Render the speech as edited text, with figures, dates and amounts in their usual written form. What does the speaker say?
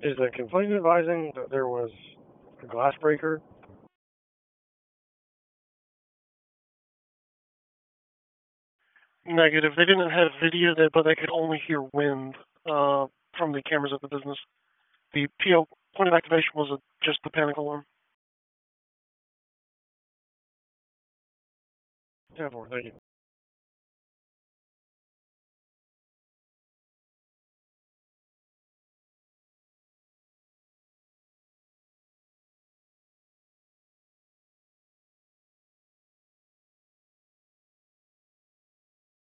Is the complaint advising that there was a glass breaker? Negative. They didn't have video, but they could only hear wind from the cameras at the business. The PO point of activation was just the panic alarm. Yeah, thank you.